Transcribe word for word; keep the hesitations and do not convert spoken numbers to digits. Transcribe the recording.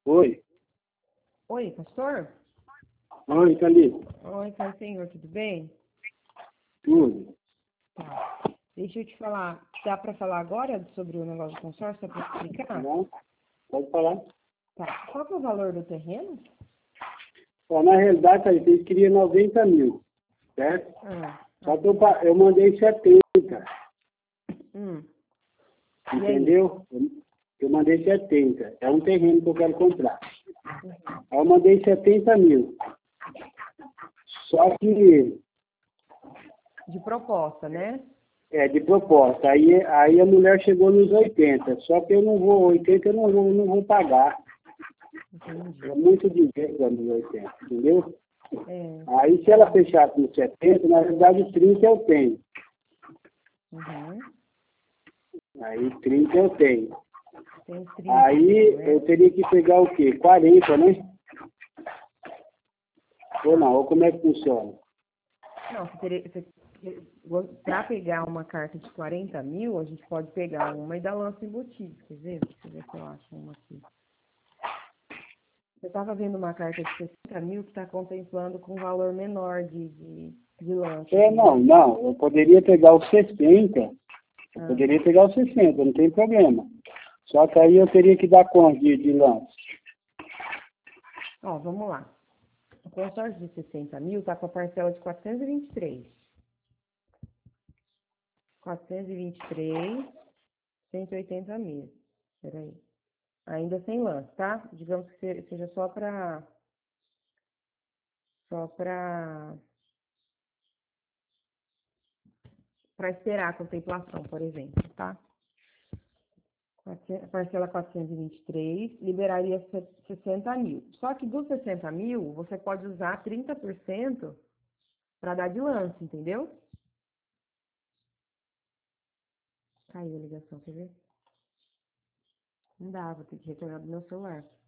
Oi. Oi, pastor? Oi, Thalita. Oi, Pai Senhor, tudo bem? Tudo. Tá. Deixa eu te falar, dá para falar agora sobre o negócio do consórcio, dá para explicar? Não? Pode falar. Tá. Qual que é o valor do terreno? Ó, na realidade, Thalita, eles queriam noventa mil, certo? Ah, Só que eu, pa- eu mandei setenta, hum. E aí? entendeu? Eu, eu mandei setenta. É um terreno que eu quero comprar. Uhum. Aí eu mandei setenta mil. Só que De proposta, né? é de proposta. Aí, aí a mulher chegou nos oitenta. Só que eu não vou, oitenta eu não vou, não vou pagar. Entendi. É muito dinheiro para nos oitenta, entendeu? É. Aí se ela fechasse nos setenta, na verdade trinta eu tenho. Uhum. Aí trinta eu tenho. Tem trinta, Aí né? eu teria que pegar o quê? quarenta, né? Ou não, ou como é que funciona? Não, você teria, você, para pegar uma carta de quarenta mil, a gente pode pegar uma e dar lança embutida. Quer ver? Deixa eu ver se eu acho uma aqui. Eu estava vendo uma carta de sessenta mil que está contemplando com um valor menor de, de, de lanche. É, não, não. Eu poderia pegar os sessenta. Eu Ah, poderia pegar os sessenta, não tem problema. Só que aí eu teria que dar quanto de, de lance? ó, vamos lá. O consórcio de sessenta mil está com a parcela de quatrocentos e vinte e três. quatrocentos e vinte e três, cento e oitenta mil. Peraí. Ainda sem lance, tá? Digamos que se- seja só para só para para esperar a contemplação, por exemplo, tá? Quatrocentos Parcela quatrocentos e vinte e três, liberaria se- sessenta mil. Só que dos sessenta mil, você pode usar trinta por cento para dar de lance, entendeu? Caiu a ligação, quer ver? Não dá, vou ter que retornar do meu celular.